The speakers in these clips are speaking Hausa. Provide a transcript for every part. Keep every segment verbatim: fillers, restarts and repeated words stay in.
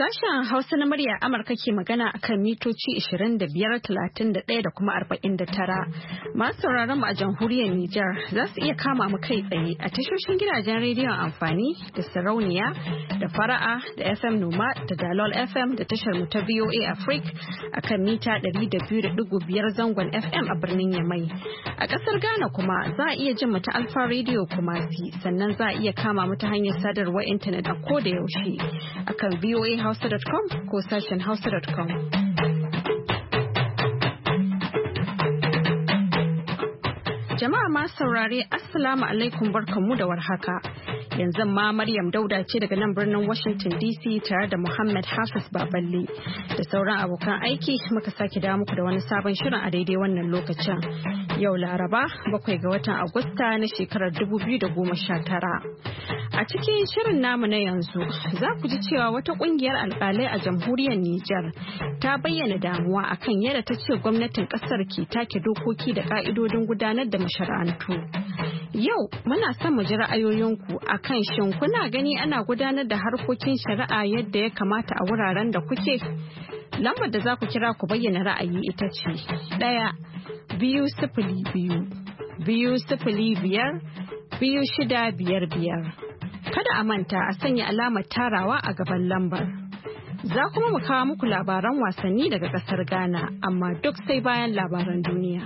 Sashen Hausa na murya Amurka ke magana akan mitoci ishirin da biyar, talatin da ɗaya da kuma arba'in da tara. Masu sauraron mu a jamhuriyar Nijar za su iya kama mu kai tsaye a tashoshin gidajen rediyon amfani da sarauniya da fara'a da F M Noma da Dalol F M da tashar mu ta V O A Africa akan mita ɗari da biyu da ɗigo biyar zangon F M a birnin Yamai. A ƙasar Ghana kuma za a iya jin mu ta Alfa Radio Kumasi, sannan za a iya kama mu ta hanyar sadarwar intanet a ko da yaushe akan V O A hausa dot com ko sashen hausa dot com. Jama'a masu saurare Assalamu alaikum barkanmu da warhaka. Yanzu ma Maryam Dauda ce daga nan birnin Washington D C tare da Muhammad Hafiz Baballe da sauran abokan aiki muka sake dawo muku da wani sabon shirin a daidai wannan lokacin. Yau Laraba bakwai ga watan Agusta na shekarar dubu biyu da goma sha tara. A cikin shirin namu na yanzu za ku ji cewa wata kungiyar alkalai a jamhuriyar Nijar ta bayyana damuwa akan yadda ta ce gwamnatin kasar ke take dokoki da ka'idodin gudanar da mashara'antu. Yau muna son mu ji ra'ayoyinku akan shin kuna gani ana gudanar da harkokin shari'a yadda ya kamata a wuraren da kuke? Lambar da za ku kira ku bayyana ra'ayi ita ce ɗaya biyu sifili biyu biyu sifili biyar biyu shida biyar biyar. Kada a manta a sanya alamar tarawa a gaban lambar. Za kuma mu kawo muku labaran wasanni daga kasar Ghana, amma duk sai bayan labaran duniya.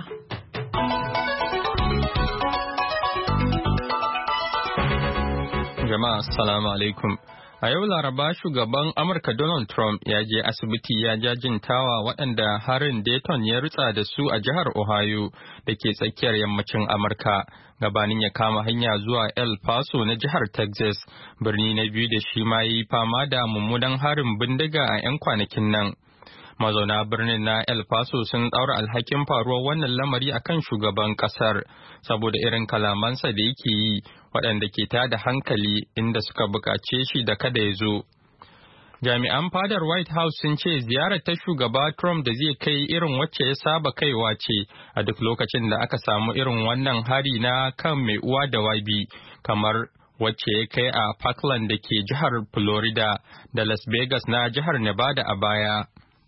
Jama'a assalamu alaikum. A yau Laraba shugaban Amurka Donald Trump ya je asibiti ya jajintawa waɗanda harin Dayton ya rutsa da su a jihar Ohio da ke tsakiyar yammacin Amurka. Gabanin ya kama hanya zuwa El Paso na jihar Texas, birni na biyu da shi ma yi fama da mummunan harin bindiga a 'yan kwanakin nan. Mazauna birnin na El Paso sun ɗaura alhakin faruwar wannan lamari akan shugaban ƙasar saboda irin kalamansa da yake yi waɗanda ke tada hankali inda suka buƙace shi da kada ya zo. Jami'an fadar White House sun ce ziyarar ta shugaba Trump da zai kai irin wacce ya saba kaiwa ce a duk lokacin da aka samu irin wannan hari na kan mai uwa da wabi kamar wacce ya kai a Parkland da ke jihar Florida da Las Vegas na jihar Nevada a baya.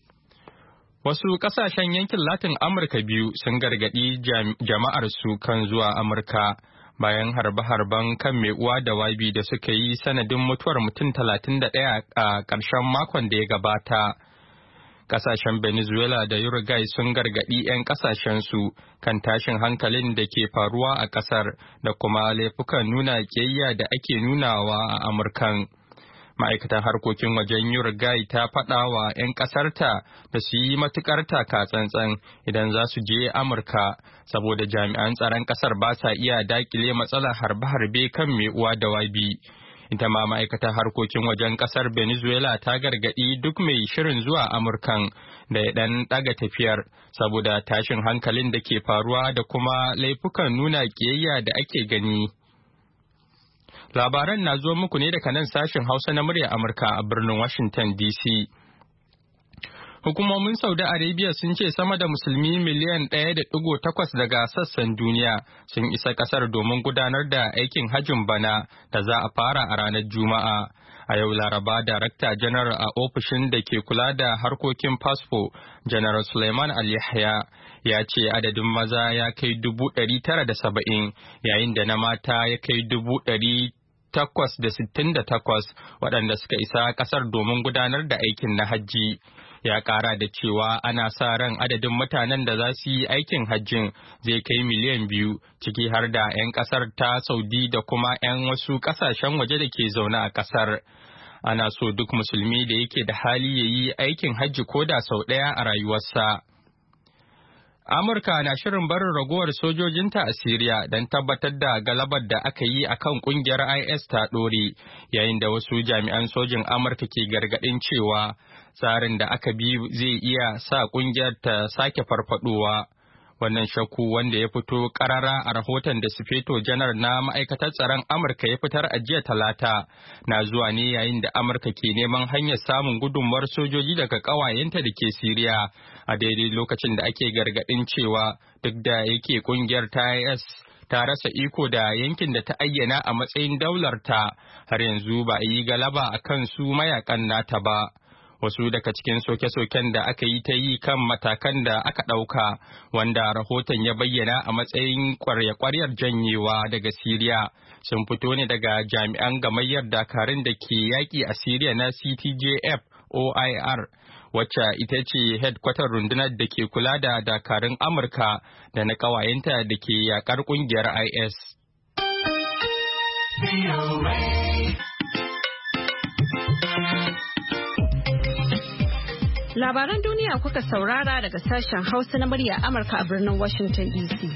Wasu kasashen yankin Latin Amurka biyu sun gargaɗi jama'ar su kan zuwa Amurka bayan harbe-harben kan mai uwa da wabi da suka yi sanadin mutuwar mutum talatin da ɗaya a ƙarshen makon da ya gabata. Kasashen Venezuela da Uruguay sun gargaɗi 'yan kasashensu kan tashin hankalin da ke faruwa a ƙasar da kuma laifukan nuna ƙiyayya da ake nunawa a Amurkan. Ma'aikatan harkokin wajen Uruguay ta faɗa wa 'yan ƙasarta da su yi matuƙar taka tsantsan idan za su je Amurka, saboda jami'an tsaron ƙasar ba sa iya daƙile matsalar harbe-harbe kan mai uwa da wabi. Ita ma ma'aikatar harkokin wajen ƙasar Venezuela ta gargaɗi duk mai shirin zuwa Amurkan da ya ɗan ɗaga tafiyar, saboda tashin hankalin da ke faruwa da kuma laifukan nuna ƙiyayya da ake gani. Labaran na zo muku ne daga nan sashen Hausa na murya Amurka a birnin Washington D C. Hukumomin Saudi Arabia sun ce sama da musulmi miliyan ɗaya da ɗigo takwas daga sassan duniya sun isa ƙasar domin gudanar da aikin hajjin bana da za a fara a ranar Juma'a. A yau Laraba, Darakta Janar a ofishin da ke kula da harkokin fasfo, Janar Suleiman Al-Yahya, ya ce adadin maza ya kai dubu ɗari tara da saba'in, yayin da na mata ya kai dubu ɗari takwas da sittin da takwas waɗanda suka isa ƙasar domin gudanar da aikin na hajji. Ya ƙara da cewa ana sa ran adadin mutanen da za su yi aikin hajjin zai kai miliyan biyu, ciki har da 'yan ƙasar ta Saudi da kuma 'yan wasu ƙasashen waje da ke zaune a ƙasar. Ana so duk musulmi da yake da hali ya yi aikin hajji ko da sau ɗaya a rayuwarsa. Amurka na shirin barin ragowar sojojinta a Siriya don tabbatar da galabar da aka yi a kan ƙungiyar I S ta ɗore, yayin da wasu jami'an sojin Amurka ke gargaɗin cewa tsarin da aka bi zai iya sa ƙungiyar ta sake farfaɗowa. Wannan shakku, wanda ya fito ƙarara a rahoton da Sufeto Janar na Ma'aikatar Tsaron Amurka ya fitar a jiya Talata, na zuwa ne yayin da Amurka ke neman hanyar samun gudunmawar sojoji daga ƙawayenta da ke Siriya, a daidai lokacin da ake gargaɗin cewa duk da yake ƙungiyar ta I S ta rasa iko da yankin da ta ayyana a matsayin daularta, har yanzu ba a yi galaba a kan su mayakan nata ba. wasu daga cikin soke-soken da aka yi ta yi kan matakan da aka ɗauka wanda rahoton ya bayyana a matsayin kwarya-kwaryar janyewa daga Siriya sun fito ne daga jami'an gamayyar dakarun da ke yaƙi a Siriya na C T J F O I R wacce ita ce hedkwatar rundunar da ke kula da dakarun Amurka da na ƙawayenta da ke yaƙar ƙungiyar I S. Labaran duniya kuka saurara daga sashen Hausa na murya Amurka a birnin Washington D C.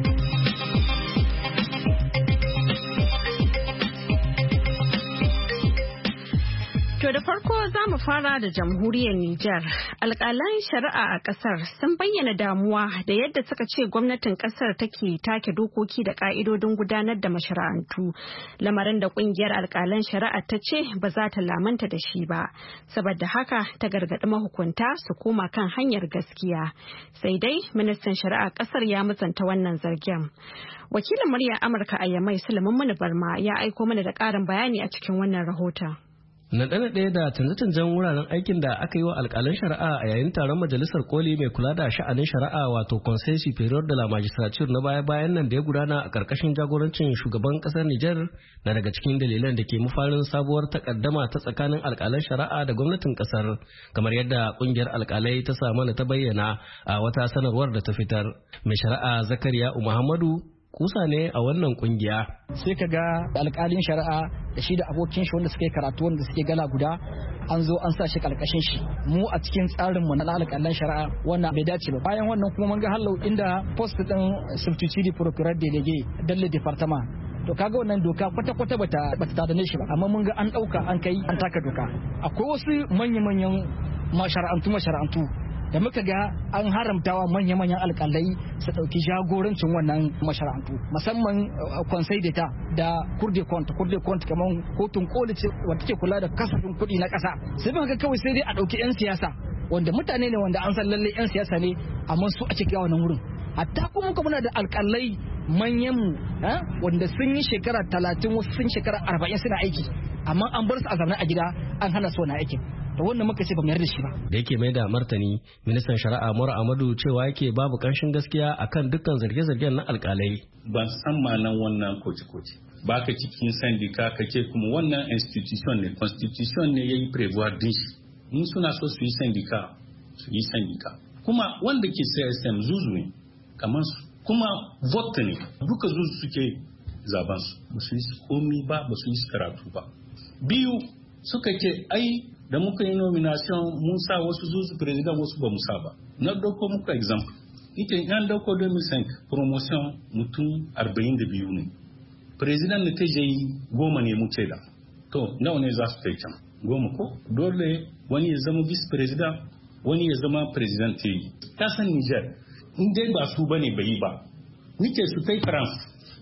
To da farko za mu fara da jamhuriyar Nijar. Alƙalan shari'a a ƙasar sun bayyana damuwa da yadda suka ce gwamnatin ƙasar take take dokoki da ƙa'idodin gudanar da mashara'antu. Lamarin da ƙungiyar alƙalan shari'a ta ce ba za ta lamanta da shi ba. Saboda haka ta gargaɗi mahukunta su koma kan hanyar gaskiya. Sai dai ministan shari'a ƙasar ya musanta wannan zargin. Wakilin muryar Amurka a Yamai Sulaiman Muni Barma ya aiko mana da ƙarin bayani a cikin wannan rahoton. Naɗe-naɗe da canje-canjen wuraren aikin da aka yi wa alƙalan shari'a a yayin taron majalisar koli mai kula da sha'anin shari'a wato Conseil Superior de la Magistrature na baya-bayan nan da ya gudana a ƙarƙashin jagorancin shugaban ƙasar Nijar na daga cikin dalilan da ke mafarin sabuwar takaddama ta tsakanin alƙalan shari'a da gwamnatin ƙasar kamar yadda ƙungiyar alƙalai ta samu ta bayyana a wata sanarwar da ta fitar. Mai shari'a Zakariya Muhammadu kusa ne a wannan kungiya. Sai ka ga alƙalin shari'a da shi da abokin shi wanda suke karatu wanda suke gala guda an zo an sa shi kalkashin shi. Mu a cikin tsarin mu na alƙalan shari'a wannan bai dace ba. Bayan wannan kuma mun ga hallau inda post din substitute procureur délégué dalle department. To kaga wannan doka kwata-kwata bata bata tadane shi ba amma mun ga an dauka an kai an taka doka. Akwai wasu manya-manyan mashara'antu mashara'antu da muka ga an haramtawa manya-manyan alƙalai su ɗauki jagorancin wannan mashara'antu musamman conseil d'etat da cour des comptes cour des comptes kamar kotun koli ce wadda take kula da kasafin kuɗi na ƙasa sai muka ga kawai sai dai a ɗauki 'yan siyasa wanda mutane ne wanda an san lalle 'yan siyasa ne amma su a cikin wannan wurin hatta kuma muka muna da alƙalai manyan mu wanda sun yi shekara talatin wasu sun shekara arba'in suna aiki amma an bar su a zaune a gida an hana su wannan aikin da wannan muka ce ba mu yarda shi ba. Da yake mai da martani ministan shari'a Mura Amadu cewa yake babu kanshin gaskiya akan dukkan zarge-zargen na alkalai. Ban san ma'anan wannan koci-koci. Ba ka cikin sandika ka ce kuma wannan institution ne constitution ne yayi prevoir din shi. In suna so su yi sandika su yi sandika. Kuma wanda ke C S M zuzu ne kamar su. Kuma vote ne duka zuzu suke zaben su. Ba su yi komi ba ba su yi karatu ba. Biyu suka ce ai da muka yi nomination mun sa wasu zuzu president wasu ba mu sa ba na dauko muka example ita yan dauko deux mille cinq promotion mutum arba'in da biyu ne president ne ta je goma ne mu ce da to nawa ne za su kai can goma ko dole wani ya zama vice president wani ya zama president ta yi ta san Niger in dai ba su bane bai ba nike su kai France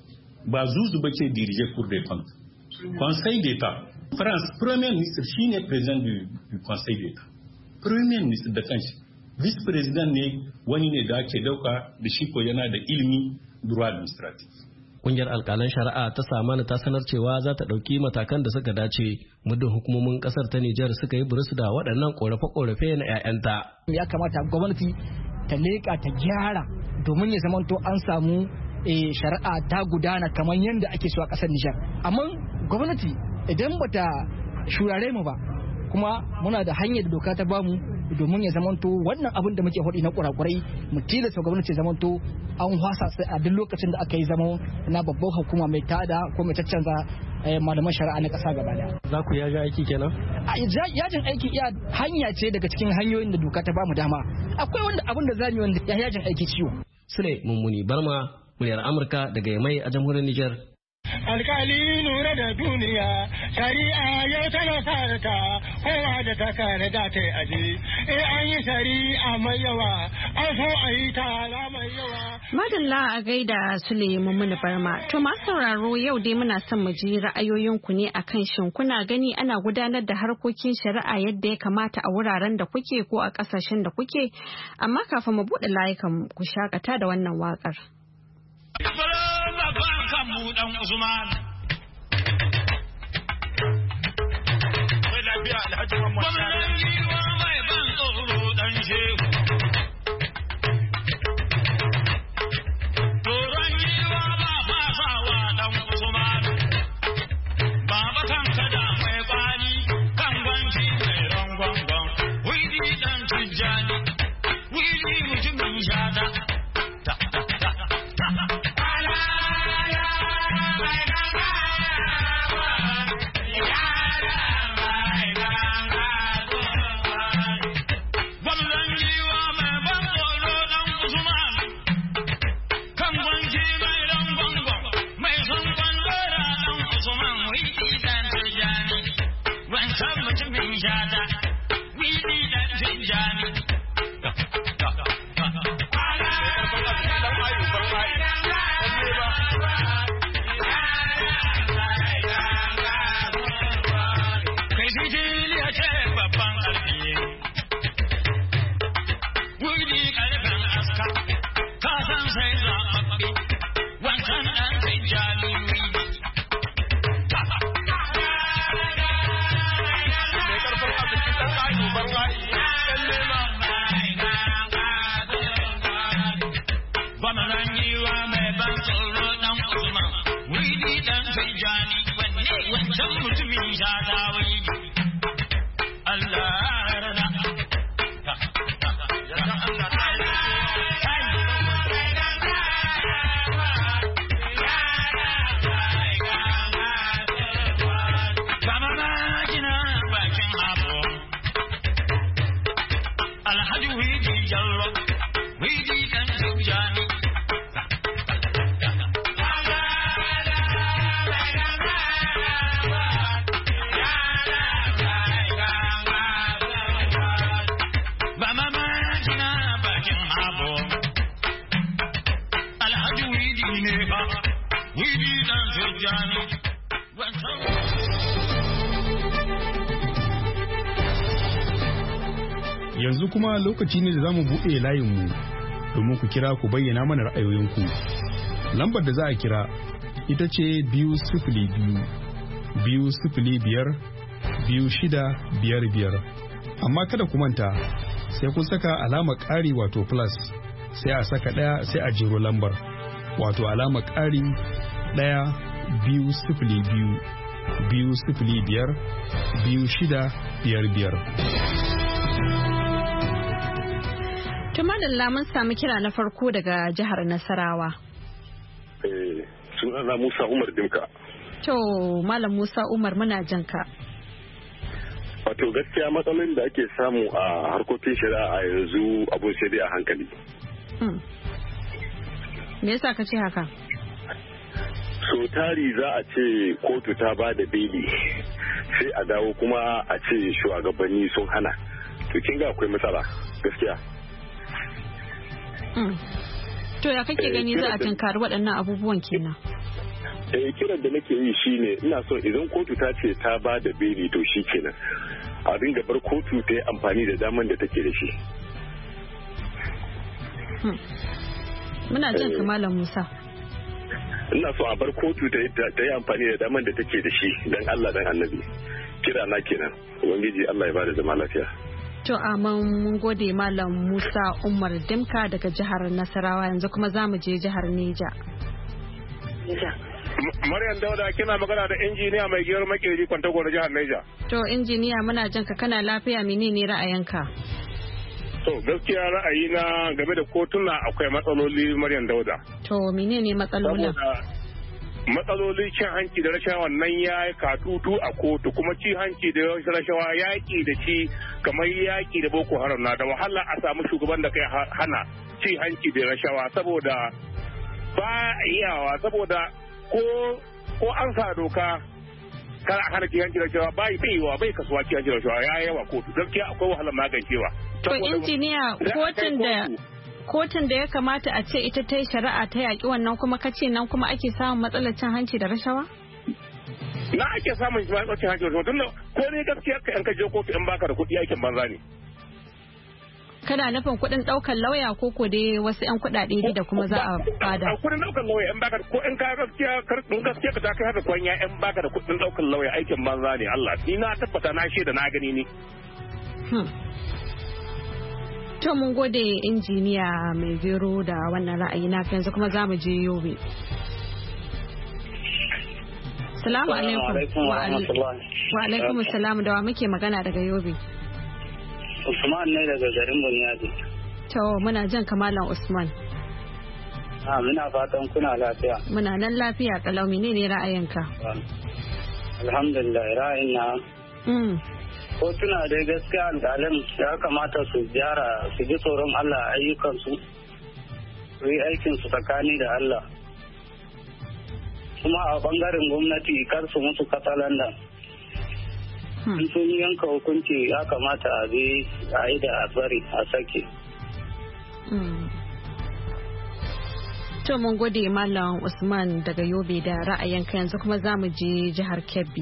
ba zuzu ba ke dirige cour des comptes conseil d'état France, Premier ministre shi ne président du, du Conseil d'État. Premier ministre da kanshi, vice président ne wani ne da ake dauka da shi ko yana da ilimi droit administratif. Kungiyar alƙalan shari'a ta Samana ta sanar cewa za ta ɗauki matakan da suka dace muddin hukumomin ƙasar ta Nijar suka yi burus da waɗannan ƙorafe-ƙorafe na 'ya'yanta. Ya kamata gwamnati ta leƙa ta gyara domin ya zamanto an samu shari'a ta gudana kamar yadda ake so a ƙasar Nijar. Amma gwamnati idan bata shurare mu ba kuma muna da hanyar da doka ta bamu domin ya zamanto wannan abin da muke faɗi na kurakurai mu tilasta gwamnati zamanto an hwasa sai a duk lokacin da aka yi zama na babbar hukuma mai tada ko mai caccanza malaman shari'a na ƙasa gaba daya. Za ku yaji aiki kenan? Yajin aiki iya hanya ce daga cikin hanyoyin da doka ta bamu dama. Akwai wanda abin da zamu yi wanda ya yajin aiki ciwo. Sule Mummuni Barma, muryar Amurka daga Yamai a jamhuriyar Nijar. Alkali nura da duniya shari'a yau tana sarata kowa da ta kare da ta aji eh an yi shari'a mai yawa an so a yi tara mai yawa. Madalla a gaida Suleiman Muni Barma. To masu sauraro yau dai muna son mu ji ra'ayoyinku ne akan shin kuna gani ana gudanar da harkokin shari'a yadda ya kamata a wuraren da kuke ko a kasashen da kuke, amma kafin mu buɗe layukan ku shakata da wannan waƙar. Dan Usman. lafiya Alhaji Muhammad Gwamnan giwa mai ban tsoro dan shehu. Tsoron giwa ba fasawa dan Usman. Baba kan kada mai kwani kan gwanci mai rangwangon. Wili dan Tijjani, wili mutumin shata. Ta ta ta ta. Ala ya mai ganga. Yanzu kuma lokaci ne da za mu buɗe layinmu domin ku kira ku bayyana mana ra'ayoyinku. Lambar da za a kira ita ce biyu sifili biyu, biyu sifili biyar, biyu shida biyar biyar. Amma kada ku manta sai kun saka alamar ƙari wato plus sai a saka ɗaya sai a jero lambar wato alamar ƙari ɗaya biyu sifili biyu, biyu sifili biyar, biyu shida biyar biyar. Tumadalla mun samu kira na farko daga jihar Nasarawa. Eh, sunana Musa Umar Dimka. To, Malam Musa Umar muna jin ka. Wato gaskiya matsalolin da ake samu a harkokin shari'a a yanzu abun sai dai a hankali. Me yasa ka ce haka? So tari za a ce kotu ta ba da beli sai a dawo kuma a ce shugabanni sun hana. To kin ga akwai matsala gaskiya. To ya kake gani za a tunkari waɗannan abubuwan kenan? Eh kiran da nake yi shine ina so idan kotu ta ce ta ba da beli to shi kenan a dinga bar kotu ta yi amfani da daman da take da shi. Muna jin ka Malam Musa. Ina so a bar kotu ta yi amfani da daman da take da shi dan Allah dan Annabi. Kira na kenan. Ubangiji Allah ya bada zama lafiya. To aman mun gode Malam Musa Umar Dimka daga jihar Nasarawa yanzu kuma za mu je jihar Neja. Maryam Dauda kina magana da injiniya mai giyar makeri Kwantago da jihar Neja. To injiniya muna jin ka kana lafiya menene ra'ayinka? To gaskiya ra'ayi na game da kotuna akwai matsaloli Maryam Dauda. To menene matsalolin? Matsalolin cin hanci da rashawa nan ya yi katutu a kotu kuma cin hanci da rashawa yaƙi da shi kamar yaƙi da Boko Haram na da wahala a samu shugaban da kai hana cin hanci da rashawa saboda ba iyawa saboda ko ko an sa doka kar a hana cin hanci da rashawa bai baiwa bai kasuwa cin hanci da rashawa ya yawa kotu gaskiya akwai wahalar magancewa. To injiniya kotun da kotun da ya kamata a ce ita ta yi shari'a ta yaƙi wannan kuma kace nan kuma ake samun matsalar cin hanci da rashawa? Na ake samun matsalar cin hanci da rashawa tunda ko ne gaskiya ka yan kaje kotu in baka da kuɗi aikin banza ne. Kana nufin kuɗin ɗaukar lauya ko ko dai wasu 'yan kuɗaɗe da kuma za a bada? Kuɗin ɗaukar lauya in baka ko in ka gaskiya in gaskiya ka ta kai haka kwanya in baka da kuɗin ɗaukar lauya aikin banza ne Allah. Ni na tabbata na shaida na gani ne. To mun gode injiniya mai gero da wannan ra'ayi na yanzu kuma za mu je Yobe. Salamu alaikum. Wa alaikum salam da wa muke magana daga Yobe. Usman ne daga garin Bunyadi. To muna jan kamalan Usman. Ah muna fatan kuna lafiya. Muna nan lafiya kalau menene ra'ayinka? Alhamdulillah ra'ayin na. Mm. Ko tuna dai gaskiya alƙalin ya kamata su gyara su ji tsoron Allah ayyukansu. Su yi aikin su tsakani da Allah. Kuma a bangaren gwamnati kar su musu katsalandan. In sun yanka hukunci ya kamata a bi a yi da bari a sake. To mun gode Malam Usman daga Yobe da ra'ayinka yanzu kuma za mu je jihar Kebbi.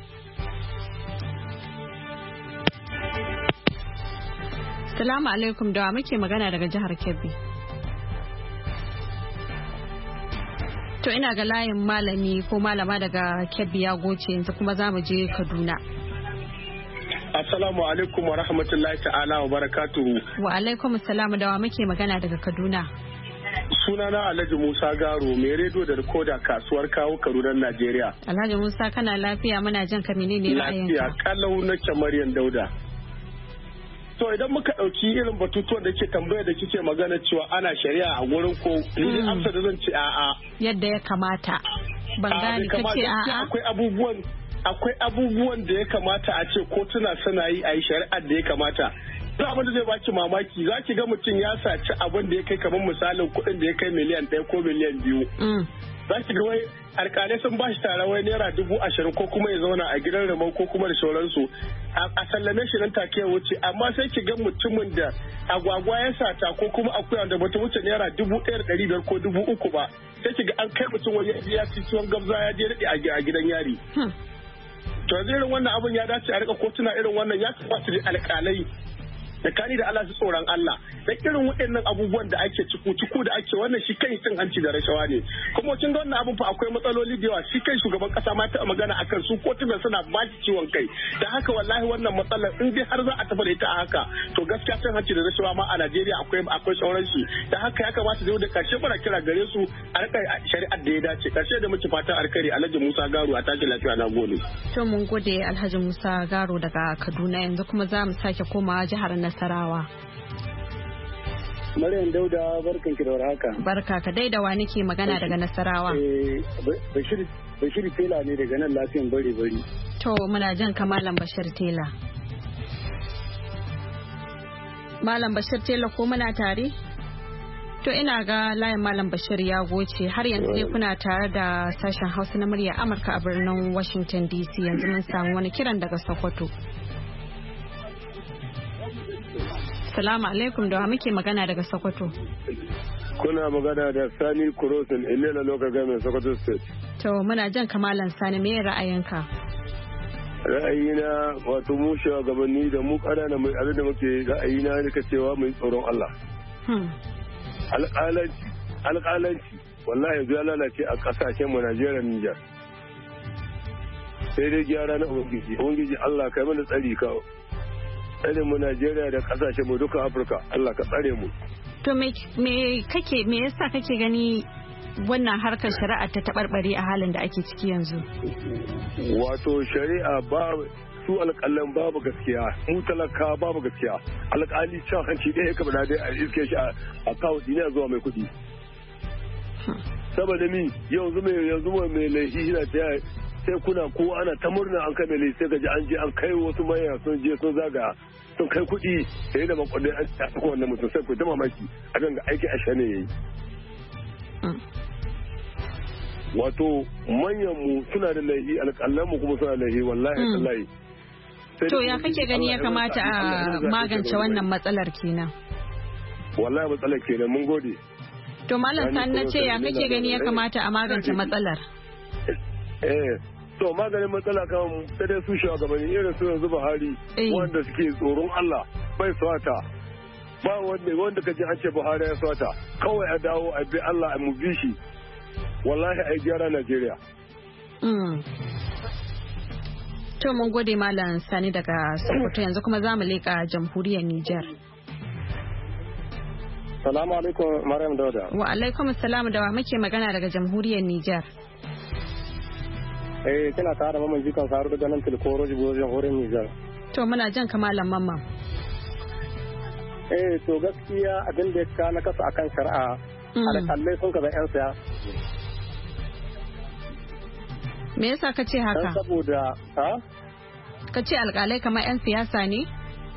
Salamu alaikum da muke magana daga jihar Kebbi. To ina ga layin malami ko malama daga Kebbi ya goce yanzu kuma za mu je Kaduna. Assalamu alaikum wa rahmatullahi ta'ala wa barakatuhu. Wa alaikum assalam da wa muke magana daga Kaduna. Sunana Alhaji Musa Garo mai rediyo da rikoda kasuwar kawo Kaduna Najeriya. Alhaji Musa kana lafiya muna jan ka menene ra'ayinka? Lafiya kalau na Maryam Dauda. To idan muka ɗauki irin batutuwan da ke tambaya da kike magana cewa ana shari'a a gurin ko ni amsa da zan ce a'a. Yadda ya kamata. Ban gane kace a'a. Akwai abubuwan akwai abubuwan da ya kamata a ce kotuna suna yi a yi shari'ar da ya kamata. Duk abin da zai baki mamaki za ki ga mutum ya saci abin da ya kai kamar misalin kuɗin da ya kai miliyan ɗaya ko miliyan biyu. Za ki ga wai alƙalai sun ba shi tara wai naira dubu ashirin ko kuma ya zauna a gidan ramau ko kuma da sauransu a sallame shi nan take ya wuce amma sai ki ga mutumin da agwagwa ya sata ko kuma akuya da bata wuce naira dubu ɗaya da ɗari biyar ko dubu uku ba sai ki ga an kai mutum wani ya ci tuwon gabza ya je daɗe a gidan yari. To yanzu irin wannan abun ya dace a rika kotuna irin wannan ya kamata da alƙalai da kani da Allah su tsoron Allah da irin waɗannan abubuwan da ake ciku-ciku da ake wannan shi kai cin hanci da rashawa ne kuma kin ga wannan abun fa akwai matsaloli da yawa shi kai shugaban kasa ma ta magana akan su kotunan suna ba shi ciwon kai da haka wallahi wannan matsalar in dai har za a tafi da ita a haka to gaskiya cin hanci da rashawa ma a Najeriya akwai akwai sauran shi da haka ya kamata da karshe muna kira gare su a rika shari'ar da ya dace karshe da muke fatan alkhairi Alhaji Musa Garo a tashi lafiya na gode. To mun gode Alhaji Musa Garo daga Kaduna yanzu kuma za mu sake komawa jihar Nasarawa. Maryam Dauda barkan ki da warhaka. Barka ka dai da wa nake magana daga Nasarawa. Eh Bashir Bashir Tela ne daga nan lafiyan bari bari. To muna jan ka Malam Bashir Tela. Malam Bashir Tela ko muna tare? To ina ga layin Malam Bashir ya goce har yanzu dai kuna tare da sashen Hausa na murya Amurka a birnin Washington D C yanzu mun samu wani kiran daga Sokoto. Salamu alaikum da muke magana daga Sokoto. Kuna magana da Sani Kurosin Ilela Local Government Sokoto State. To muna jan kamalan Sani me ra'ayinka? Ra'ayina wato mu shugabanni da mu ƙanana mai abin da muke ra'ayina ne ka cewa mai tsoron Allah. Alƙalanci alƙalanci wallahi yanzu ya lalace a ƙasashen mu Najeriya Niger. Sai dai gyara na Ubangiji, Ubangiji Allah kai mana tsari ka tsare mu Najeriya da kasashe mu duka Afirka Allah ka tsare mu. To me kake me yasa kake gani wannan harkar shari'a ta tabarbare a halin da ake ciki yanzu? Wato shari'a ba su alƙalan babu gaskiya mu talaka babu gaskiya alƙali can hanci ɗaya ka bada dai a iske shi a kawo duniya zuwa mai kuɗi. Saboda mi yanzu mai yanzu mai laifi yana ta sai kuna ko ana ta murna an kai mai laifi sai ka ji an je an kai wasu manya sun je sun zaga sun kai kuɗi sai da makwadai an ta ko wannan mutum sai ku ta mamaki a ga aiki a shane yayi. Wato manyan mu suna da laifi alƙalan mu kuma suna da laifi wallahi wallahi. To ya kake gani ya kamata a magance wannan matsalar kenan? Wallahi matsalar kenan mun gode. To Malam Sani na ce ya kake gani ya kamata a magance matsalar? Eh to maganin matsala kan sai dai su shugabanni irin su yanzu Buhari wanda suke tsoron Allah bai swata ba wanda wanda ka ji an ce Buhari ya sota kawai a dawo a bi Allah a mu bi shi wallahi ai gyara Najeriya. To mun gode Malam Sani daga Sokoto yanzu kuma za mu leƙa jamhuriyar Nijar. Salamu alaikum Maryam Dauda. Wa alaikum assalamu da wa muke magana daga jamhuriyar Nijar. Eh kina tare da Mamman Jikan Saru daga nan Tilkoro jamhuriyar Nijar. To muna jan ka Malam Mamman. Eh to gaskiya abin da ya ka na kasa akan shari'a alƙalai sun kaza yan siyasa. Me yasa ka ce haka? Saboda ha? Ka ce alƙalai kamar 'yan siyasa ne?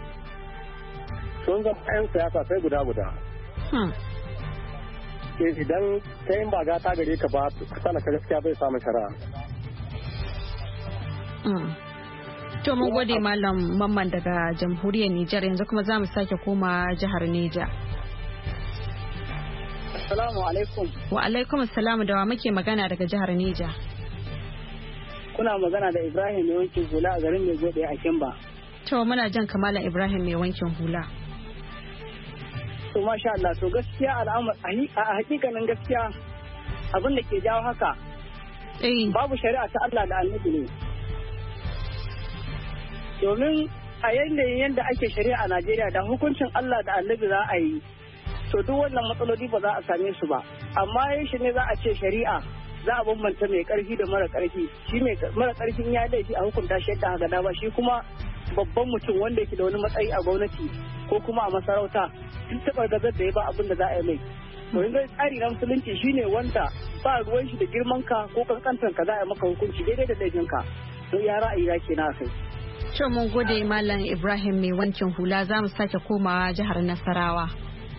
Sun zama 'yan siyasa sai guda-guda. Idan ta yin ba gata gare ka ba, sana ka gaskiya bai samun shari'a. To mun gode Malam Mamman daga jamhuriyar Nijar yanzu kuma za mu sake koma jihar Neja. Assalamu alaikum. Wa alaikum assalamu da wa muke magana daga jihar Neja. Kuna magana da Ibrahim mai wankin hula a garin mai gode a Kimba. To muna jan kamalan Ibrahim mai wankin hula. To masha Allah to gaskiya al'amari a hakikanin gaskiya abin da ke jawo haka. Eh babu shari'a ta Allah da Annabi ne. Domin a yanayin yadda ake shari'a a Najeriya da hukuncin Allah da Annabi za a yi. To duk wannan matsaloli ba za a same su ba. Amma yaushe ne za a ce shari'a za a bambanta mai karfi da mara karfi shi mai mara karfin ya laifi a hukunta shi yadda haka dama shi kuma babban mutum wanda yake da wani matsayi a gwamnati ko kuma a masarauta duk taɓa gazar da ya ba abin da za a yi mai to yanzu tsari na musulunci shine wanda ba ruwan shi da girman ka ko kankantan ka za a yi maka hukunci daidai da laifin ka to ya ra'ayi ya ke na kai. To mun gode Malam Ibrahim mai wankin hula za mu sake komawa jihar Nasarawa.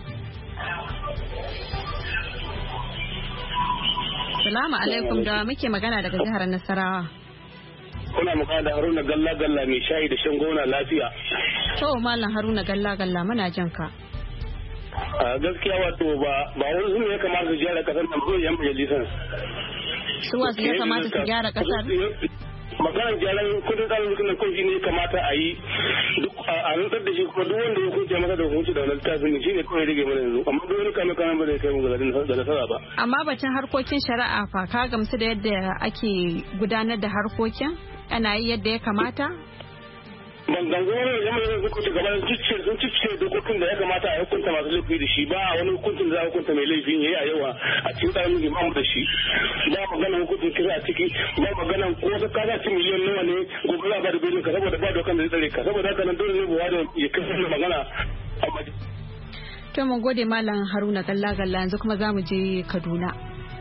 Salamu alaikum da muke magana daga jihar Nasarawa. Kuna magana da Haruna Galla Galla mai shayi da shan gona lafiya. To Malam Haruna Galla Galla muna jin ka. A gaskiya wato ba ba wani su ne ya kamata su gyara kasar nan ko yan majalisar. Su wasu ya kamata su gyara kasar? Maganar gyaran kudin tsarin mulkin kan shi ne kamata a yi duk a rantsar da shi kuma duk wanda ya hukunce masa da hukunci da wani littafin shi ne kawai rage mana yanzu amma duk wani kame kamen ba zai kai mu ga nasara ba. Amma batun harkokin shari'a fa ka gamsu da yadda ake gudanar da harkokin ana yi yadda ya kamata? ban gangan wani zama da suka ci gaba sun cice dokokin da ya kamata a hukunta masu laifi da shi ba wani hukuncin da za a hukunta mai laifin yayi a yawa a cikin tsarin mulki ba mu da shi ba magana hukuncin kisa a ciki ba magana ko ka kaza ci miliyan nawa ne gobe za ba da belin ka saboda ba dokan da zai tsare ka saboda haka nan dole ne buwa da ya kasance magana amma to mun gode Malam Haruna Galla Galla yanzu kuma za mu je Kaduna.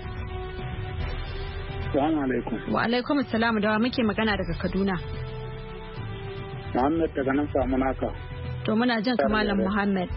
Assalamu alaikum. Wa alaikum assalam da muke magana daga Kaduna. Muhammad daga nan samu naka. To muna jin ka Malam Muhammad.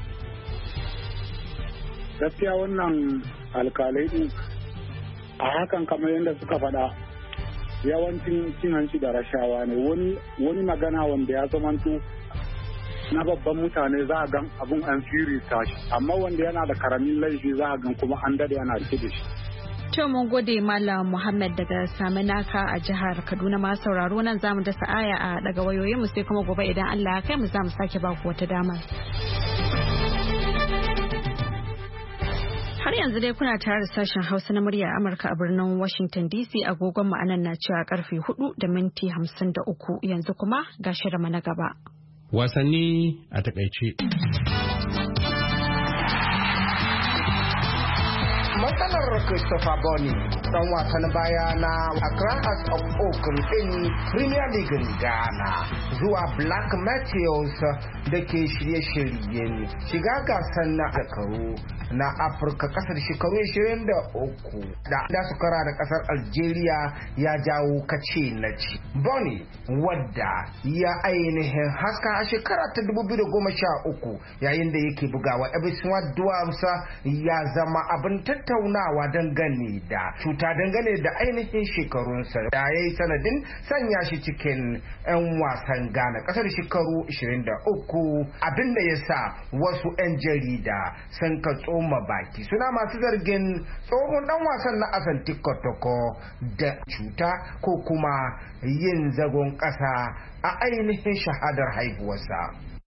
Gaskiya wannan alkalai din a hakan kamar yadda suka faɗa yawancin cin hanci da rashawa ne wani wani magana wanda ya zamanto na babban mutane za a gan abun an firi tashi amma wanda yana da karamin laifi za a gan kuma an dade yana rike da shi. To mun gode Malam Muhammad daga Saminaka a jihar Kaduna ma sauraro nan zamu dasa aya a daga wayoyin mu sai kuma gobe idan Allah ya kai mu zamu sake ba ku wata dama. Har yanzu dai kuna tare da sashen Hausa na murya Amurka a birnin Washington D C agogon mu anan na cewa karfe hudu da minti hamsin da uku yanzu kuma ga shirin na gaba. Wasanni a takaice. Matsalar Christopher Bony dan wasan baya na Accra Hearts of Oak din Premier League Ghana zuwa Black Meteors da ke shirye-shiryen shiga gasar na zakaru na Afirka kasar shekaru ashirin da uku da da su kara da kasar Algeria ya jawo kace na ci. Bony wadda ya ainihin haska a shekara ta dubu biyu da goma sha uku yayin da yake bugawa Ebiswa Dwarfs ya zama abin tattaunawa dangane da cuta dangane da ainihin shekarunsa da ya yi sanadin sanya shi cikin 'yan wasan Ghana kasar shekaru ashirin da uku abinda ya sa wasu 'yan jarida sun ka tsoma baki suna masu zargin tsohon dan wasan na Asante Kotoko da cuta ko kuma yin zagon kasa a ainihin shahadar haihuwarsa.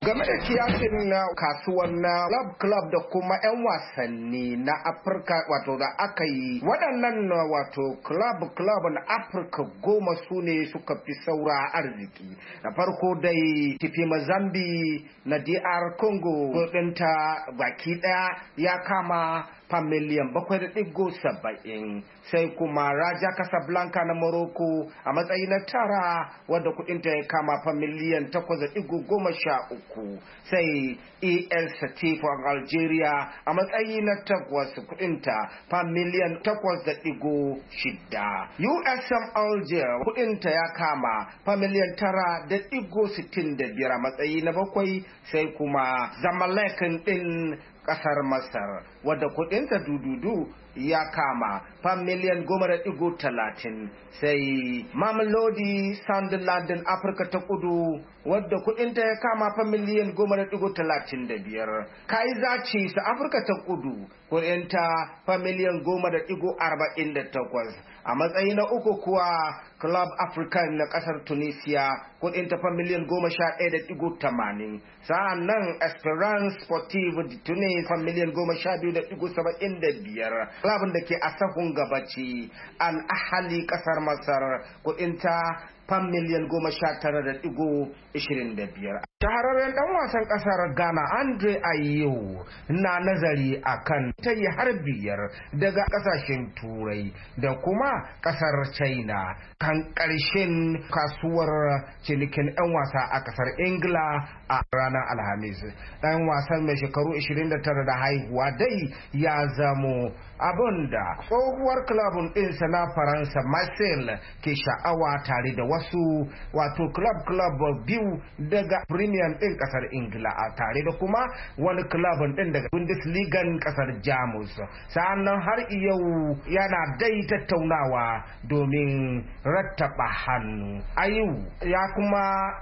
Game da kiyasin na kasuwar na club club da kuma 'yan wasanni na Afirka wato da aka yi waɗannan wato club club na Afirka goma su ne suka fi saura arziki. Da farko dai tafi Mazambi na D R Congo kudinta baki ɗaya ya kama fam miliyan bakwai da ɗigo saba'in, sai kuma Raja Casablanca na Morocco a matsayi na tara wadda kudinta ya kama fam miliyan takwas da ɗigo goma sha uku, sai E S Setif a Algeria a matsayi na takwas kudinta fam miliyan takwas da ɗigo shida. U S M Alger kudinta ya kama fam miliyan tara da ɗigo sittin da biyar a matsayi na bakwai, sai kuma Zamalek ɗin kasar Masar wadda kudinta dududu ya kama fam miliyan goma da digo talatin, sai Mamelodi Sunderland din Afirka ta Kudu wadda kudinta ya kama fam miliyan goma da digo talatin da biyar. Kaizer Chiefs Afirka ta Kudu kudinta fam miliyan goma da digo arba'in da takwas. A matsayi na uku kuwa Club African na kasar Tunisia kudinta fam miliyan goma sha ɗaya da digo tamanin. Sa'an nan Esperance Sportive de Tunis fam miliyan goma sha biyu da digo saba'in da biyar. Clubin da ke a sahun gabaci Al Ahli kasar Masar kudinta fam miliyan goma sha tara da digo ishirin da biyar. Shahararren dan wasan kasar Ghana Andre Ayew na nazari akan tayi har biyar daga kasashen Turai da kuma kasar China kan karshen kasuwar cinikin yan wasa a kasar Ingila a ranar Alhamis. Dan wasan mai shekaru ishirin da tara da haihuwa dai ya zamo abinda tsohuwar klabun ɗinsa na Faransa Marseille ke sha'awa tare da wasu wato club club biyu daga Premier ɗin kasar Ingila a tare da kuma wani klabun ɗin daga Bundesliga kasar Jamus. Sannan har yau yana dai tattaunawa domin rattaba hannu. Ayu ya kuma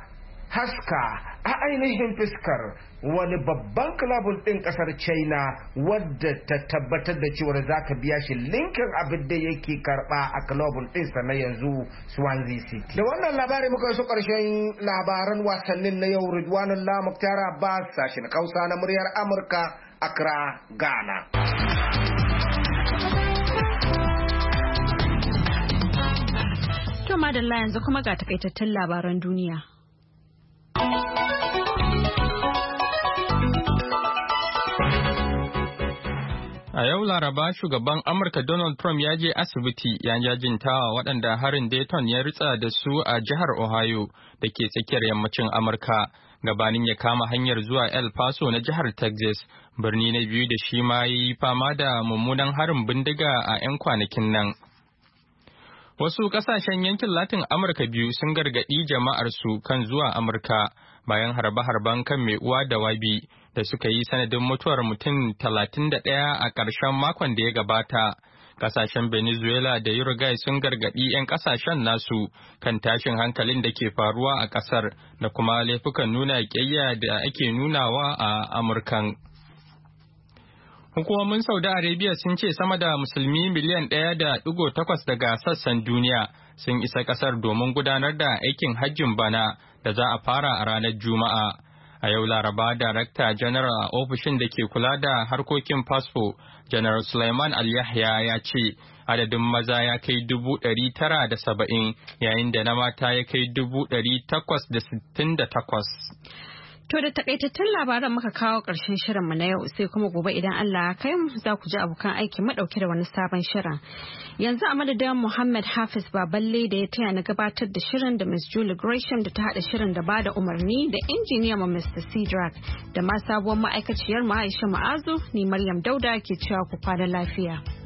haska a ainihin fuskar wani babban klabun ɗin ƙasar China wadda ta tabbatar da cewar za ka biya shi linkin abin da yake karɓa a klabun ɗinsa na yanzu Swansea City. Da wannan labari muka su ƙarshen labaran wasannin na yau. Ridwanul La Muktar Abbas, sashen Hausa na muryar Amurka, Accra, Ghana. To madalla yanzu kuma ga takaitattun labaran duniya. A yau Laraba shugaban Amurka Donald Trump ya je asibiti ya jajintawa waɗanda harin Dayton ya ritsa da su a jihar Ohio da ke tsakiyar yammacin Amurka gabanin ya kama hanyar zuwa El Paso na jihar Texas, birni na biyu da shi ma yi fama da mummunan harin bindiga a 'yan kwanakin nan. Wasu ƙasashen yankin Latin Amurka biyu sun gargaɗi jama'arsu kan zuwa Amurka bayan harbe-harben kan mai uwa da wabi da suka yi sanadin mutuwar mutum talatin da ɗaya a ƙarshen makon da ya gabata. Ƙasashen Venezuela da Uruguay sun gargaɗi 'yan ƙasashen nasu kan tashin hankalin da ke faruwa a ƙasar da kuma laifukan nuna ƙiyayya da ake nunawa a Amurkan. Hukumomin Saudi Arabia sun ce sama da musulmi miliyan ɗaya da ɗigo takwas daga sassan duniya sun isa ƙasar domin gudanar da aikin hajjin bana da za a fara a ranar Juma'a. A yau Laraba, Darakta General a ofishin da ke kula da harkokin fasfo, General Sulaiman Al-Yahya ya ce adadin maza ya kai dubu ɗari tara da saba'in yayin da na mata ya kai dubu ɗari takwas da sittin da takwas. To da takaitattun labaran muka kawo ƙarshen shirinmu na yau, sai kuma gobe idan Allah ya kai mu za ku ji abokan aiki madauke da wani sabon shirin. Yanzu a madadin Muhammad Hafiz Baballe da ya taya na gabatar da shirin da Miss Julie Gresham da ta haɗa shirin da bada umarni da injiniya ma Mister Cedric da ma sabuwar ma'aikaciyar mu Aisha Ma'azu, ni Maryam Dauda ke cewa ku kwana lafiya.